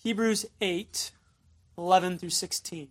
Hebrews 8, 11 through 16.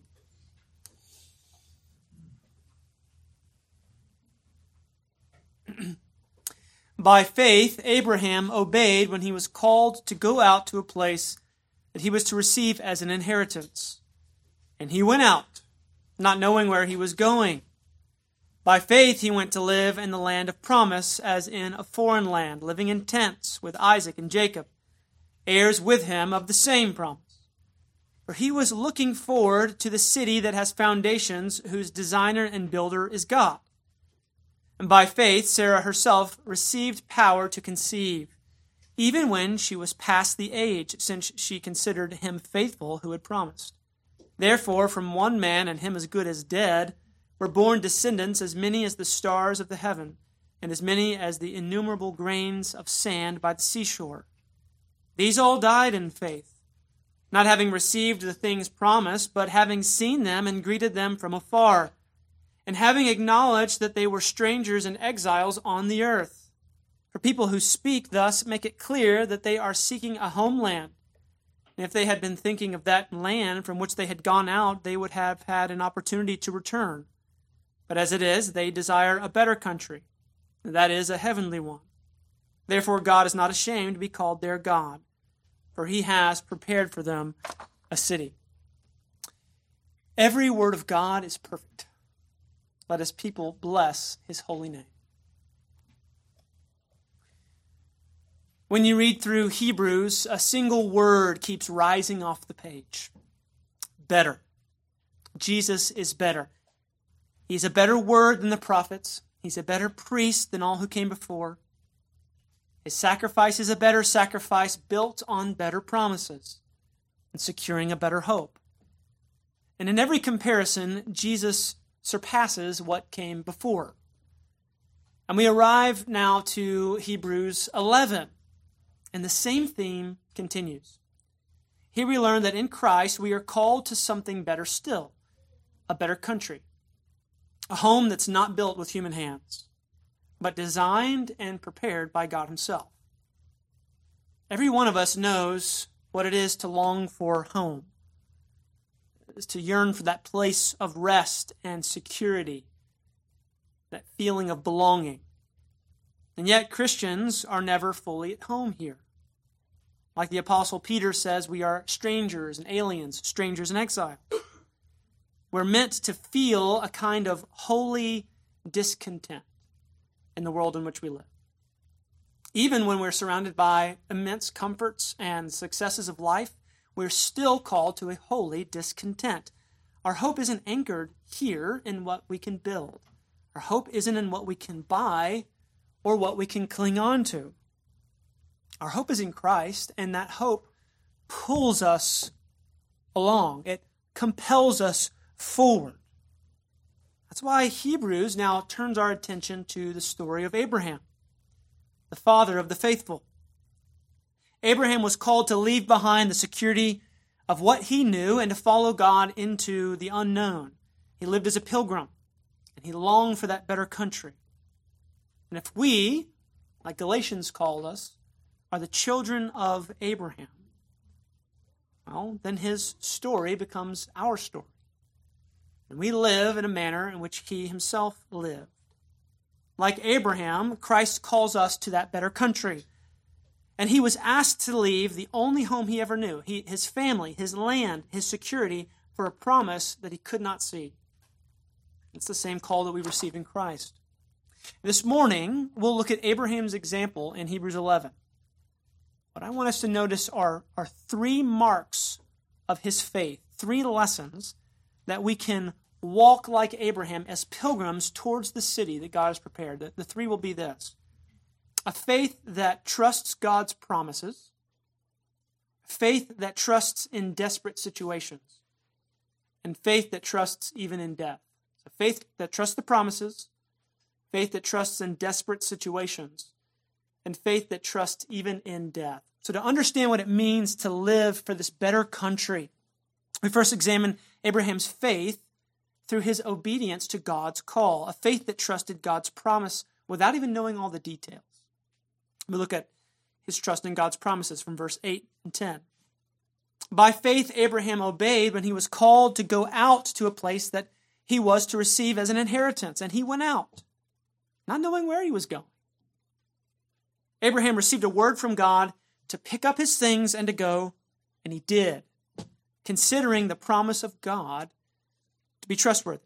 By faith, Abraham obeyed when he was called to go out to a place that he was to receive as an inheritance. And he went out, not knowing where he was going. By faith, he went to live in the land of promise, as in a foreign land, living in tents with Isaac and Jacob, heirs with him of the same promise. For he was looking forward to the city that has foundations, whose designer and builder is God. And by faith, Sarah herself received power to conceive, even when she was past the age, since she considered him faithful who had promised. Therefore, from one man, and him as good as dead, were born descendants as many as the stars of the heaven, and as many as the innumerable grains of sand by the seashore. These all died in faith, not having received the things promised, but having seen them and greeted them from afar, and having acknowledged that they were strangers and exiles on the earth. For people who speak thus make it clear that they are seeking a homeland. And if they had been thinking of that land from which they had gone out, they would have had an opportunity to return. But as it is, they desire a better country, that is, a heavenly one. Therefore God is not ashamed to be called their God, for he has prepared for them a city. Every word of God is perfect. Let his people bless his holy name. When you read through Hebrews, a single word keeps rising off the page. Better. Jesus is better. He's a better word than the prophets. He's a better priest than all who came before. His sacrifice is a better sacrifice built on better promises and securing a better hope. And in every comparison, Jesus surpasses what came before. And we arrive now to Hebrews 11, and the same theme continues. Here we learn that in Christ we are called to something better still, a better country, a home that's not built with human hands, but designed and prepared by God himself. Every one of us knows what it is to long for home, is to yearn for that place of rest and security, that feeling of belonging. And yet Christians are never fully at home here. Like the Apostle Peter says, we are strangers and aliens, strangers in exile. We're meant to feel a kind of holy discontent in the world in which we live. Even when we're surrounded by immense comforts and successes of life, we're still called to a holy discontent. Our hope isn't anchored here in what we can build. Our hope isn't in what we can buy or what we can cling on to. Our hope is in Christ, and that hope pulls us along. It compels us forward. That's why Hebrews now turns our attention to the story of Abraham, the father of the faithful. Abraham was called to leave behind the security of what he knew and to follow God into the unknown. He lived as a pilgrim, and he longed for that better country. And if we, like Galatians called us, are the children of Abraham, well, then his story becomes our story. And we live in a manner in which he himself lived. Like Abraham, Christ calls us to that better country. And he was asked to leave the only home he ever knew, his family, his land, his security, for a promise that he could not see. It's the same call that we receive in Christ. This morning, we'll look at Abraham's example in Hebrews 11. What I want us to notice are three marks of his faith, three lessons that we can walk like Abraham as pilgrims towards the city that God has prepared. The three will be this: a faith that trusts God's promises, faith that trusts in desperate situations, and faith that trusts even in death. So faith that trusts the promises, faith that trusts in desperate situations, and faith that trusts even in death. So to understand what it means to live for this better country, we first examine Abraham's faith through his obedience to God's call, a faith that trusted God's promise without even knowing all the details. We look at his trust in God's promises from verse 8 and 10. By faith, Abraham obeyed when he was called to go out to a place that he was to receive as an inheritance, and he went out, not knowing where he was going. Abraham received a word from God to pick up his things and to go, and he did, considering the promise of God to be trustworthy.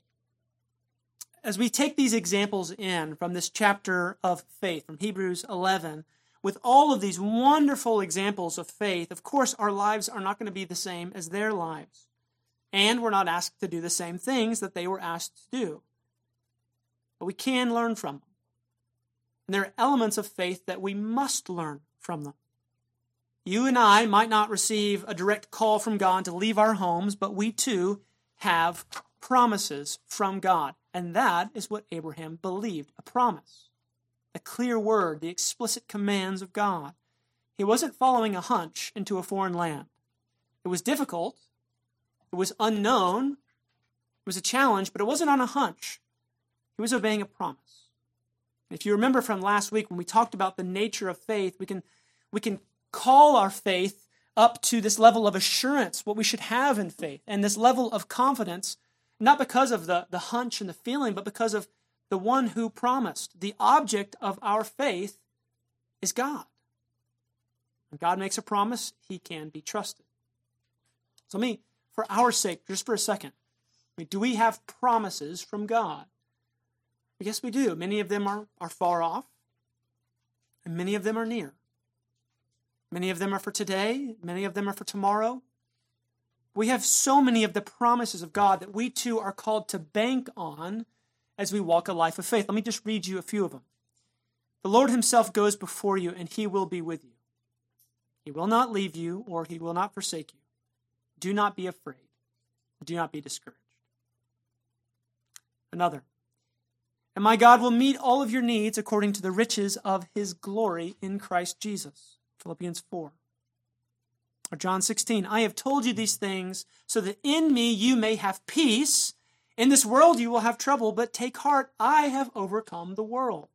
As we take these examples in from this chapter of faith, from Hebrews 11, with all of these wonderful examples of faith, of course, our lives are not going to be the same as their lives. And we're not asked to do the same things that they were asked to do. But we can learn from them. And there are elements of faith that we must learn from them. You and I might not receive a direct call from God to leave our homes, but we too have promises from God. And that is what Abraham believed, a promise. A clear word, the explicit commands of God. He wasn't following a hunch into a foreign land. It was difficult. It was unknown. It was a challenge, but it wasn't on a hunch. He was obeying a promise. If you remember from last week when we talked about the nature of faith, we can call our faith up to this level of assurance, what we should have in faith, and this level of confidence, not because of the hunch and the feeling, but because of the one who promised. The object of our faith is God. When God makes a promise, he can be trusted. So for our sake, just for a second, do we have promises from God? Yes, we do. Many of them are far off, and many of them are near. Many of them are for today, many of them are for tomorrow. We have so many of the promises of God that we too are called to bank on as we walk a life of faith. Let me just read you a few of them. The Lord himself goes before you, and he will be with you. He will not leave you, or he will not forsake you. Do not be afraid. Do not be discouraged. Another. And my God will meet all of your needs according to the riches of his glory in Christ Jesus. Philippians 4. Or John 16. I have told you these things so that in me you may have peace. In this world you will have trouble, but take heart, I have overcome the world.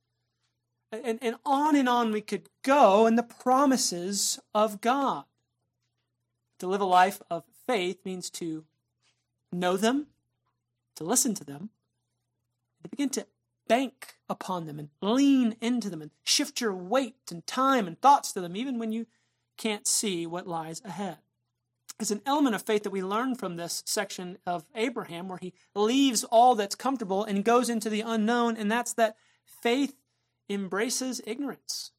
And on we could go in the promises of God. To live a life of faith means to know them, to listen to them, and to begin to bank upon them and lean into them and shift your weight and time and thoughts to them, even when you can't see what lies ahead. There's an element of faith that we learn from this section of Abraham where he leaves all that's comfortable and goes into the unknown, and that's that faith embraces ignorance.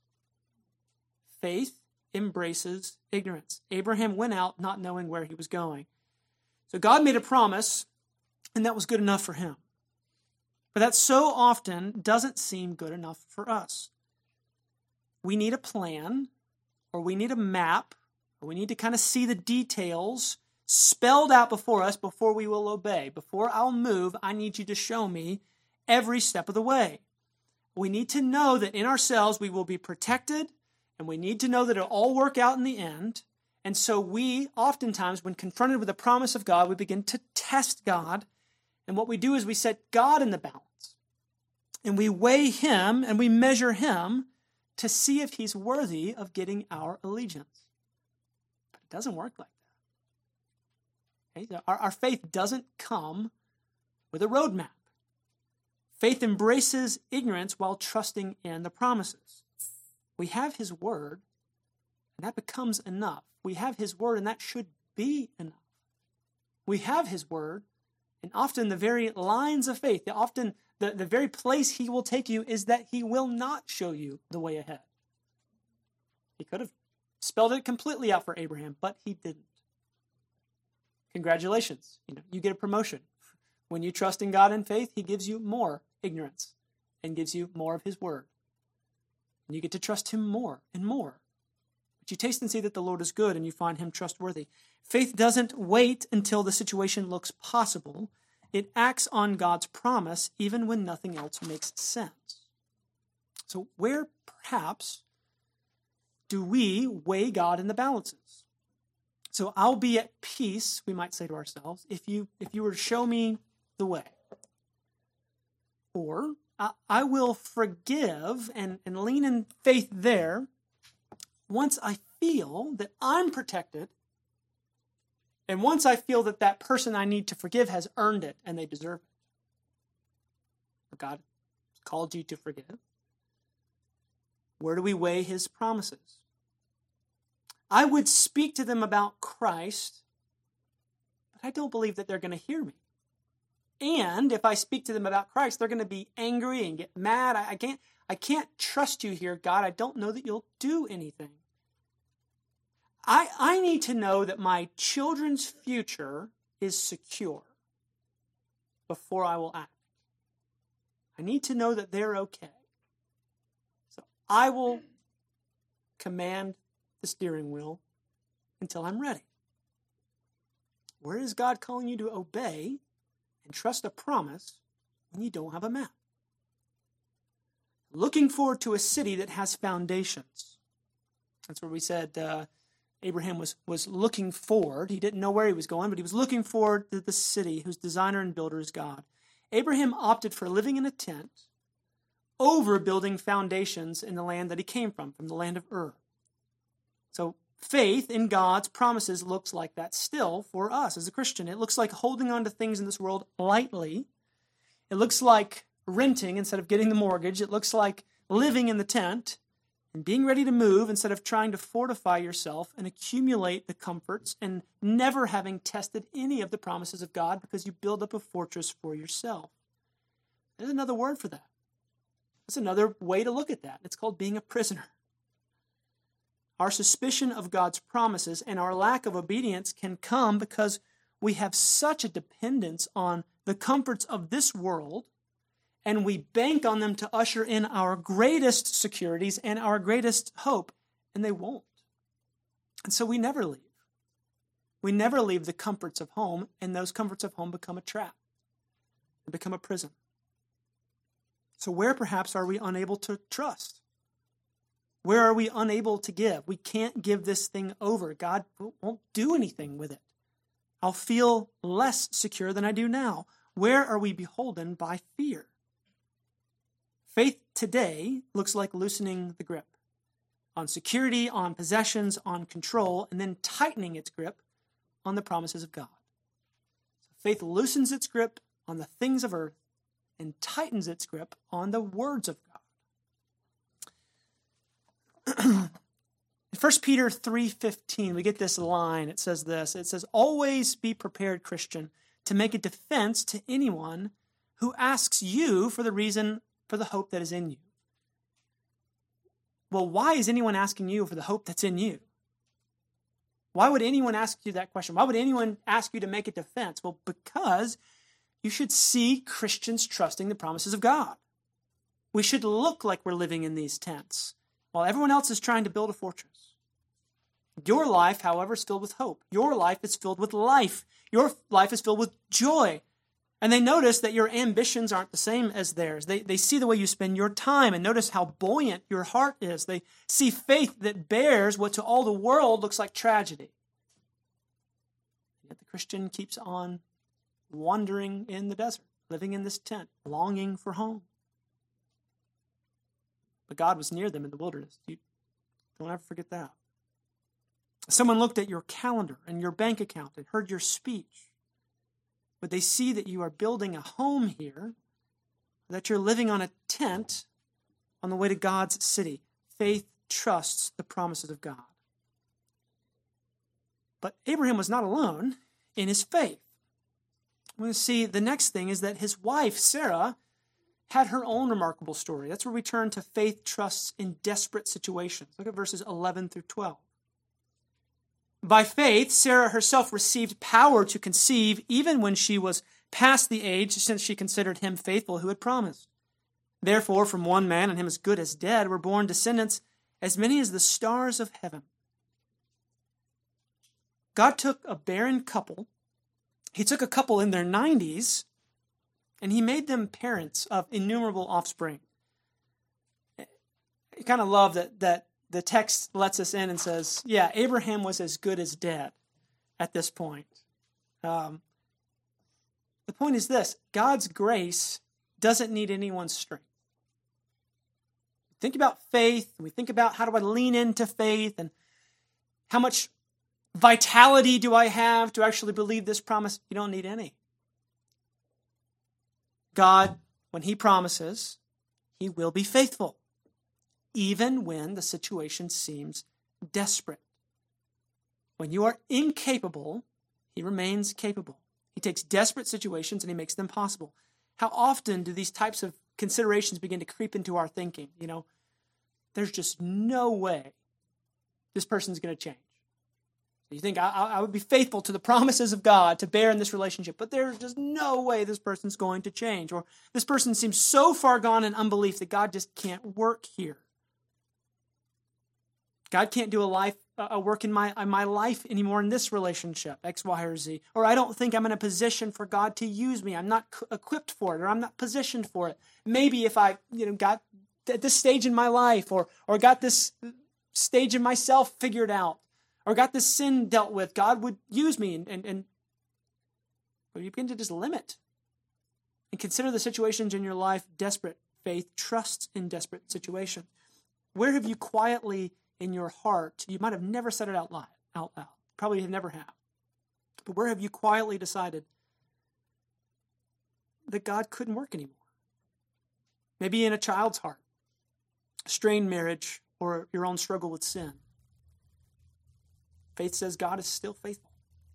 Faith embraces ignorance. Abraham went out not knowing where he was going. So God made a promise, and that was good enough for him. But that so often doesn't seem good enough for us. We need a plan, or we need a map, or we need to kind of see the details spelled out before us before we will obey. Before I'll move, I need you to show me every step of the way. We need to know that in ourselves we will be protected, and we need to know that it'll all work out in the end. And so we, oftentimes, when confronted with the promise of God, we begin to test God. And what we do is we set God in the balance. And we weigh him and we measure him to see if he's worthy of getting our allegiance. But it doesn't work like that. Okay? Our faith doesn't come with a roadmap. Faith embraces ignorance while trusting in the promises. We have his word, and that becomes enough. We have his word, and that should be enough. We have his word, and often the very lines of faith, often the very place he will take you is that he will not show you the way ahead. He could have spelled it completely out for Abraham, but he didn't. Congratulations. You get a promotion. When you trust in God in faith, he gives you more ignorance and gives you more of his word. And you get to trust him more and more. But you taste and see that the Lord is good, and you find him trustworthy. Faith doesn't wait until the situation looks possible. It acts on God's promise even when nothing else makes sense. So where, perhaps, do we weigh God in the balances? So I'll be at peace, we might say to ourselves, if you were to show me the way. Or I will forgive and lean in faith there once I feel that I'm protected And once I feel that that person I need to forgive has earned it and they deserve it, but God called you to forgive, where do we weigh his promises? I would speak to them about Christ, but I don't believe that they're going to hear me. And if I speak to them about Christ, they're going to be angry and get mad. I can't trust you here, God. I don't know that you'll do anything. I need to know that my children's future is secure before I will act. I need to know that they're okay. So I will command the steering wheel until I'm ready. Where is God calling you to obey and trust a promise when you don't have a map? Looking forward to a city that has foundations. That's where we said Abraham was looking forward. He didn't know where he was going, but he was looking forward to the city whose designer and builder is God. Abraham opted for living in a tent over building foundations in the land that he came from the land of Ur. So faith in God's promises looks like that still for us as a Christian. It looks like holding on to things in this world lightly. It looks like renting instead of getting the mortgage. It looks like living in the tent and being ready to move instead of trying to fortify yourself and accumulate the comforts and never having tested any of the promises of God because you build up a fortress for yourself. There's another word for that. That's another way to look at that. It's called being a prisoner. Our suspicion of God's promises and our lack of obedience can come because we have such a dependence on the comforts of this world, and we bank on them to usher in our greatest securities and our greatest hope, and they won't. And so we never leave. We never leave the comforts of home, and those comforts of home become a trap. They become a prison. So where perhaps are we unable to trust? Where are we unable to give? We can't give this thing over. God won't do anything with it. I'll feel less secure than I do now. Where are we beholden by fear? Faith today looks like loosening the grip on security, on possessions, on control, and then tightening its grip on the promises of God. So faith loosens its grip on the things of earth and tightens its grip on the words of God. In 1 Peter 3:15, we get this line. It says this. It says, "Always be prepared, Christian, to make a defense to anyone who asks you for the reason for the hope that is in you." Well, why is anyone asking you for the hope that's in you? Why would anyone ask you that question? Why would anyone ask you to make a defense? Well, because you should see Christians trusting the promises of God. We should look like we're living in these tents while everyone else is trying to build a fortress. Your life, however, is filled with hope. Your life is filled with life. Your life is filled with joy. And they notice that your ambitions aren't the same as theirs. They see the way you spend your time and notice how buoyant your heart is. They see faith that bears what to all the world looks like tragedy. Yet the Christian keeps on wandering in the desert, living in this tent, longing for home. But God was near them in the wilderness. Don't ever forget that. Someone looked at your calendar and your bank account and heard your speech. But they see that you are building a home here, that you're living on a tent on the way to God's city. Faith trusts the promises of God. But Abraham was not alone in his faith. We're going to see the next thing is that his wife, Sarah, had her own remarkable story. That's where we turn to faith trusts in desperate situations. Look at verses 11 through 12. By faith, Sarah herself received power to conceive even when she was past the age, since she considered him faithful who had promised. Therefore, from one man, and him as good as dead, were born descendants as many as the stars of heaven. God took a barren couple. He took a couple in their 90s, and he made them parents of innumerable offspring. I kind of love that the text lets us in and says, yeah, Abraham was as good as dead at this point. The point is this: God's grace doesn't need anyone's strength. Think about faith, and we think about how do I lean into faith and how much vitality do I have to actually believe this promise? You don't need any. God, when he promises, he will be faithful, even when the situation seems desperate. When you are incapable, he remains capable. He takes desperate situations and he makes them possible. How often do these types of considerations begin to creep into our thinking? There's just no way this person's going to change. You think, I would be faithful to the promises of God to bear in this relationship, but there's just no way this person's going to change. Or this person seems so far gone in unbelief that God just can't work here. God can't do a work in my life anymore in this relationship, X, Y, or Z. Or I don't think I'm in a position for God to use me. I'm not equipped for it, or I'm not positioned for it. Maybe if I got at this stage in my life, or got this stage in myself figured out, or got this sin dealt with, God would use me. And you begin to just limit and consider the situations in your life desperate. Faith trusts in desperate situations. Where have you quietly in your heart, you might have never said it out loud, probably have never have, but where have you quietly decided that God couldn't work anymore? Maybe in a child's heart, a strained marriage, or your own struggle with sin. Faith says God is still faithful.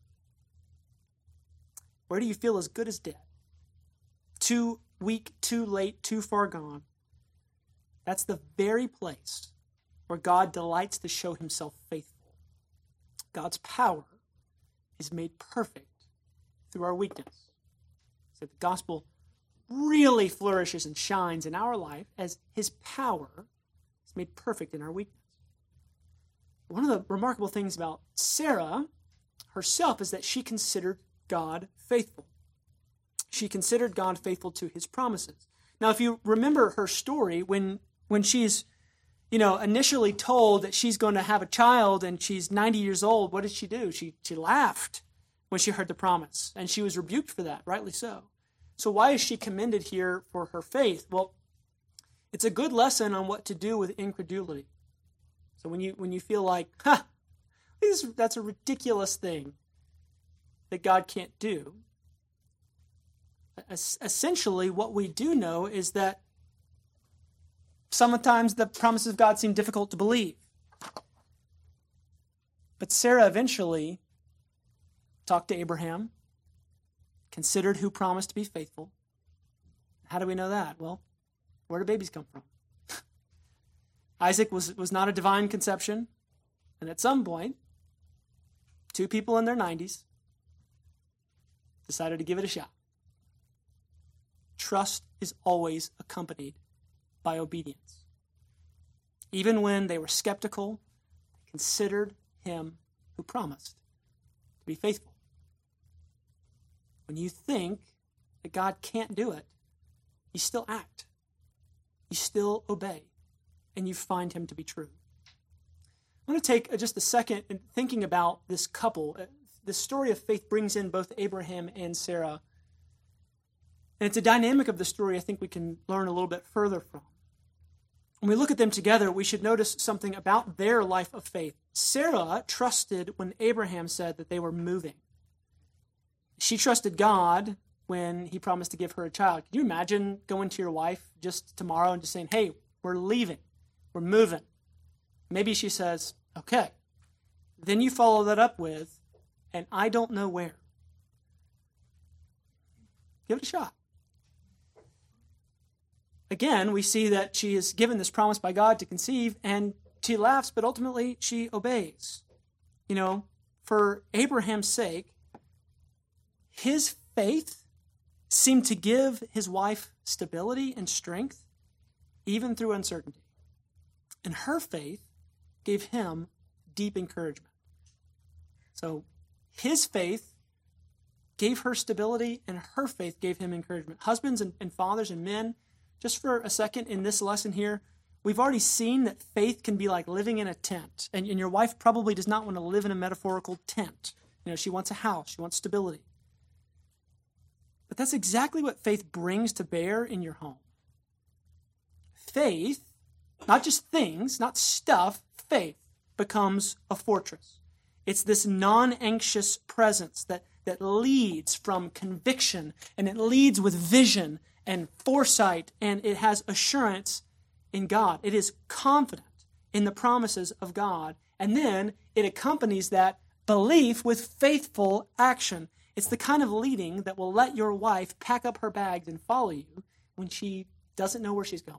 Where do you feel as good as dead? Too weak, too late, too far gone. That's the very place where God delights to show himself faithful. God's power is made perfect through our weakness. So the gospel really flourishes and shines in our life as his power is made perfect in our weakness. One of the remarkable things about Sarah herself is that she considered God faithful. She considered God faithful to his promises. Now, if you remember her story, when she's initially told that she's going to have a child and she's 90 years old, what did she do? She laughed when she heard the promise, and she was rebuked for that, rightly so. So why is she commended here for her faith? Well, it's a good lesson on what to do with incredulity. So when you feel like, that's a ridiculous thing that God can't do, essentially what we do know is that sometimes the promises of God seem difficult to believe. But Sarah eventually talked to Abraham, considered who promised to be faithful. How do we know that? Well, where do babies come from? Isaac was not a divine conception. And at some point, two people in their 90s decided to give it a shot. Trust is always accompanied by obedience. Even when they were skeptical, they considered him who promised to be faithful. When you think that God can't do it, you still act. You still obey. And you find him to be true. I want to take just a second in thinking about this couple. The story of faith brings in both Abraham and Sarah. And it's a dynamic of the story I think we can learn a little bit further from. When we look at them together, we should notice something about their life of faith. Sarah trusted when Abraham said that they were moving. She trusted God when he promised to give her a child. Can you imagine going to your wife just tomorrow and just saying, hey, we're leaving, we're moving? Maybe she says, okay. Then you follow that up with, and I don't know where. Give it a shot. Again, we see that she is given this promise by God to conceive, and she laughs, but ultimately she obeys. For Abraham's sake, his faith seemed to give his wife stability and strength, even through uncertainty. And her faith gave him deep encouragement. So his faith gave her stability, and her faith gave him encouragement. Husbands and fathers and men, just for a second in this lesson here, we've already seen that faith can be like living in a tent. And your wife probably does not want to live in a metaphorical tent. She wants a house. She wants stability. But that's exactly what faith brings to bear in your home. Faith, not just things, not stuff, faith becomes a fortress. It's this non-anxious presence that leads from conviction, and it leads with vision and foresight, and it has assurance in God. It is confident in the promises of God, and then it accompanies that belief with faithful action. It's the kind of leading that will let your wife pack up her bags and follow you when she doesn't know where she's going.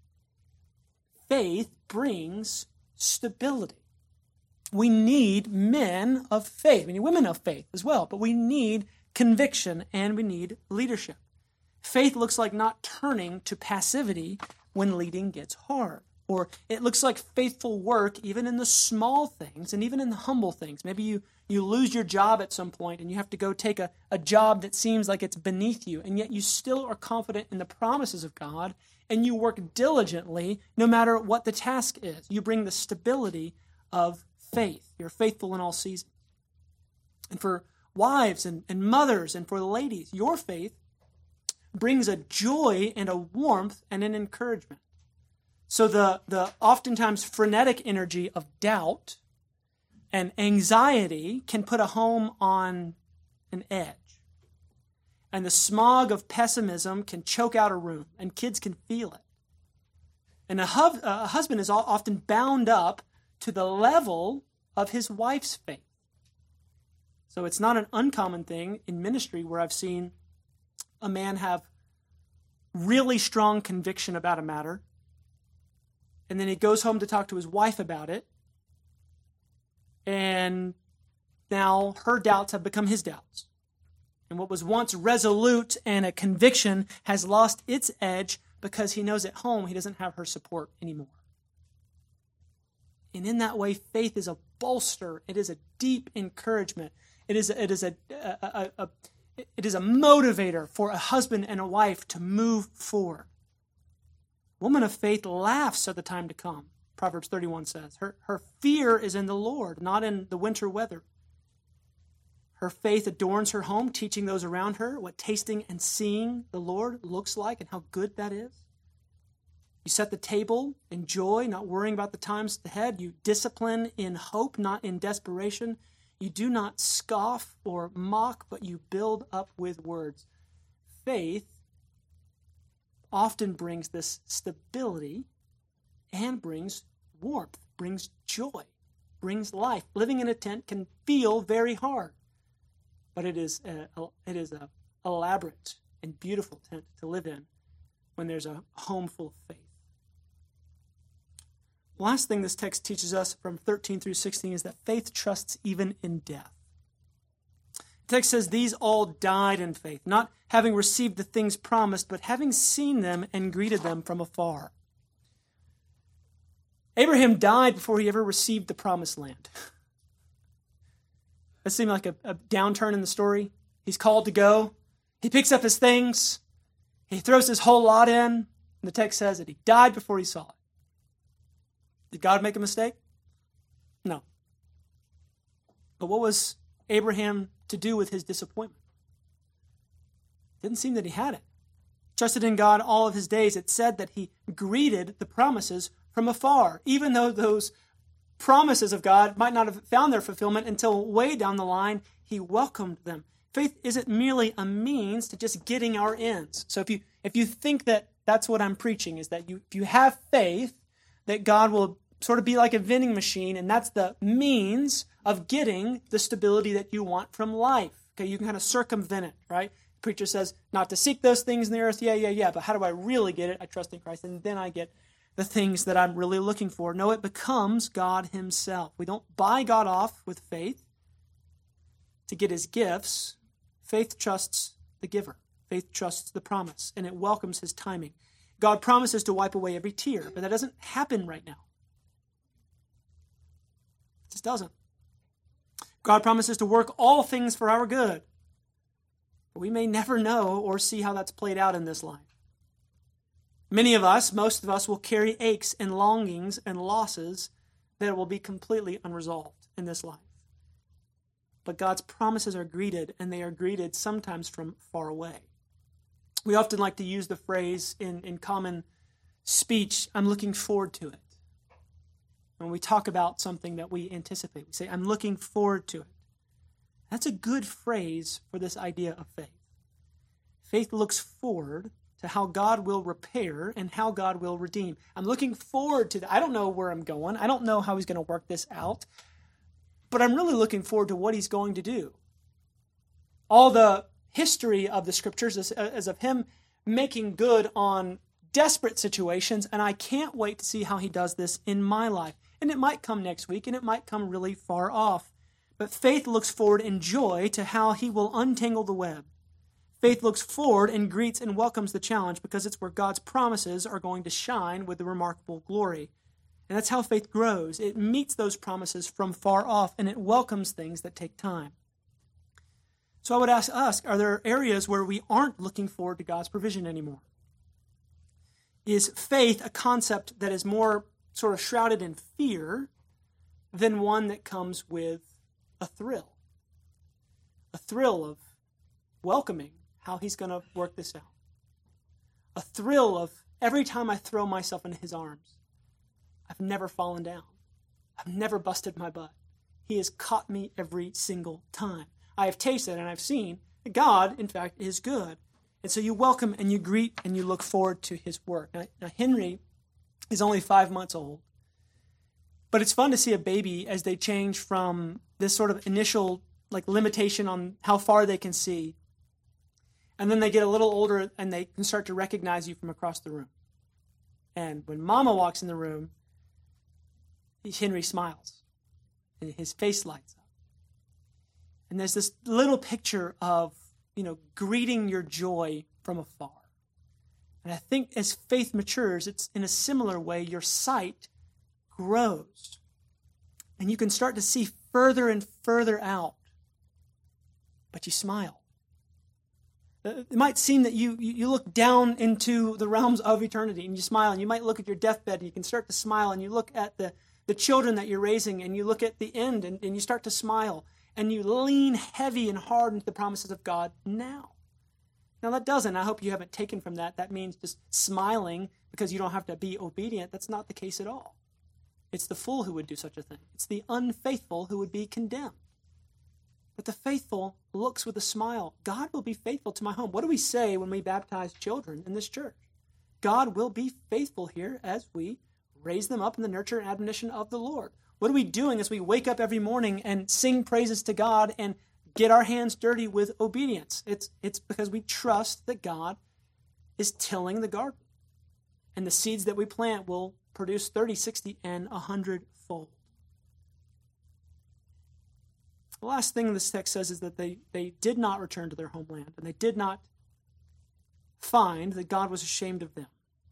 Faith brings stability. We need men of faith. We need women of faith as well, but we need conviction and we need leadership. Faith looks like not turning to passivity when leading gets hard. Or it looks like faithful work even in the small things and even in the humble things. Maybe you lose your job at some point and you have to go take a job that seems like it's beneath you, and yet you still are confident in the promises of God and you work diligently no matter what the task is. You bring the stability of faith. You're faithful in all seasons. And for wives and mothers and for the ladies, your faith brings a joy and a warmth and an encouragement. So the oftentimes frenetic energy of doubt and anxiety can put a home on an edge. And the smog of pessimism can choke out a room, and kids can feel it. And a husband is often bound up to the level of his wife's faith. So it's not an uncommon thing in ministry where I've seen a man have really strong conviction about a matter, and then he goes home to talk to his wife about it, and now her doubts have become his doubts. And what was once resolute and a conviction has lost its edge because he knows at home he doesn't have her support anymore. And in that way, faith is a bolster. It is a deep encouragement. It is a motivator for a husband and a wife to move forward. Woman of faith laughs at the time to come, Proverbs 31 says. Her fear is in the Lord, not in the winter weather. Her faith adorns her home, teaching those around her what tasting and seeing the Lord looks like and how good that is. You set the table in joy, not worrying about the times ahead. You discipline in hope, not in desperation. You do not scoff or mock, but you build up with words. Faith often brings this stability and brings warmth, brings joy, brings life. Living in a tent can feel very hard, but it is a elaborate and beautiful tent to live in when there's a home full of faith. The last thing this text teaches us from 13 through 16 is that faith trusts even in death. The text says, these all died in faith, not having received the things promised, but having seen them and greeted them from afar. Abraham died before he ever received the promised land. That seemed like a downturn in the story. He's called to go. He picks up his things. He throws his whole lot in. And the text says that he died before he saw it. Did God make a mistake? No. But what was Abraham to do with his disappointment? Didn't seem that he had it. Trusted in God all of his days. It said that he greeted the promises from afar, even though those promises of God might not have found their fulfillment until way down the line, he welcomed them. Faith isn't merely a means to just getting our ends. So if you think that that's what I'm preaching, is that if you have faith, that God will sort of be like a vending machine, and that's the means of getting the stability that you want from life. Okay, you can kind of circumvent it, right? The preacher says not to seek those things in the earth. Yeah, but how do I really get it? I trust in Christ, and then I get the things that I'm really looking for. No, it becomes God himself. We don't buy God off with faith to get his gifts. Faith trusts the giver. Faith trusts the promise, and it welcomes his timing. God promises to wipe away every tear, but that doesn't happen right now. It just doesn't. God promises to work all things for our good, but we may never know or see how that's played out in this life. Many of us, most of us, will carry aches and longings and losses that will be completely unresolved in this life. But God's promises are greeted, and they are greeted sometimes from far away. We often like to use the phrase in common speech, I'm looking forward to it. When we talk about something that we anticipate, we say, I'm looking forward to it. That's a good phrase for this idea of faith. Faith looks forward to how God will repair and how God will redeem. I'm looking forward to that. I don't know where I'm going. I don't know how he's going to work this out. But I'm really looking forward to what he's going to do. All the history of the scriptures is of him making good on desperate situations, and I can't wait to see how he does this in my life. And it might come next week, and it might come really far off. But faith looks forward in joy to how he will untangle the web. Faith looks forward and greets and welcomes the challenge because it's where God's promises are going to shine with the remarkable glory. And that's how faith grows. It meets those promises from far off, and it welcomes things that take time. So I would ask us, are there areas where we aren't looking forward to God's provision anymore? Is faith a concept that is more sort of shrouded in fear than one that comes with a thrill? A thrill of welcoming how he's going to work this out. A thrill of every time I throw myself into his arms, I've never fallen down. I've never busted my butt. He has caught me every single time. I have tasted and I've seen that God, in fact, is good. And so you welcome and you greet and you look forward to his work. Now Henry is only 5 months old. But it's fun to see a baby as they change from this sort of initial limitation on how far they can see. And then they get a little older and they can start to recognize you from across the room. And when Mama walks in the room, Henry smiles and his face lights up. And there's this little picture of, greeting your joy from afar. And I think as faith matures, it's in a similar way, your sight grows. And you can start to see further and further out. But you smile. It might seem that you look down into the realms of eternity and you smile, and you might look at your deathbed and you can start to smile, and you look at the children that you're raising and you look at the end and you start to smile, and you lean heavy and hard into the promises of God now. Now that doesn't, I hope you haven't taken from that means just smiling because you don't have to be obedient. That's not the case at all. It's the fool who would do such a thing. It's the unfaithful who would be condemned. But the faithful looks with a smile. God will be faithful to my home. What do we say when we baptize children in this church? God will be faithful here as we raise them up in the nurture and admonition of the Lord. What are we doing as we wake up every morning and sing praises to God and get our hands dirty with obedience? It's because we trust that God is tilling the garden. And the seeds that we plant will produce 30, 60, and 100-fold. The last thing this text says is that they did not return to their homeland, and they did not find that God was ashamed of them.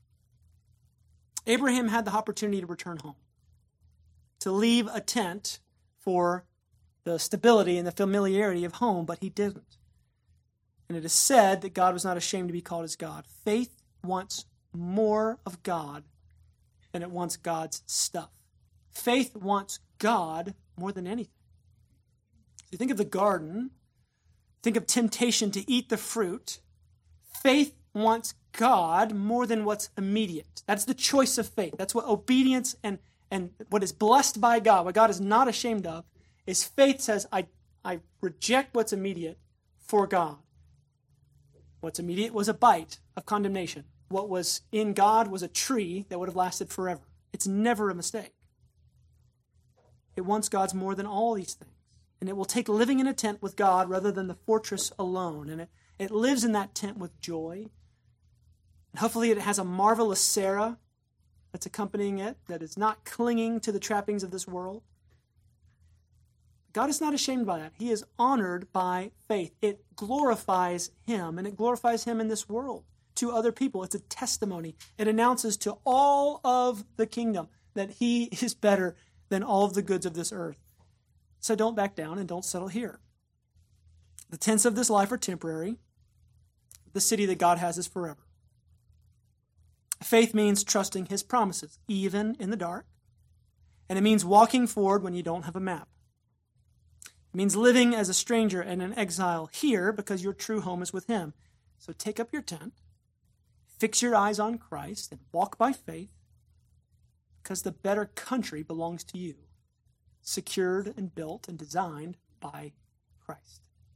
Abraham had the opportunity to return home, to leave a tent for the stability and the familiarity of home, but he didn't. And it is said that God was not ashamed to be called his God. Faith wants more of God than it wants God's stuff. Faith wants God more than anything. If you think of the garden, think of temptation to eat the fruit. Faith wants God more than what's immediate. That's the choice of faith. That's what obedience and what is blessed by God, what God is not ashamed of, is faith says, I reject what's immediate for God. What's immediate was a bite of condemnation. What was in God was a tree that would have lasted forever. It's never a mistake. It wants God's more than all these things. And it will take living in a tent with God rather than the fortress alone. And it lives in that tent with joy. And hopefully it has a marvelous Sarah that's accompanying it, that is not clinging to the trappings of this world. God is not ashamed by that. He is honored by faith. It glorifies him, and it glorifies him in this world to other people. It's a testimony. It announces to all of the kingdom that he is better than all of the goods of this earth. So don't back down and don't settle here. The tents of this life are temporary. The city that God has is forever. Faith means trusting his promises, even in the dark. And it means walking forward when you don't have a map. It means living as a stranger and an exile here because your true home is with him. So take up your tent, fix your eyes on Christ, and walk by faith. because the better country belongs to you, secured and built and designed by Christ.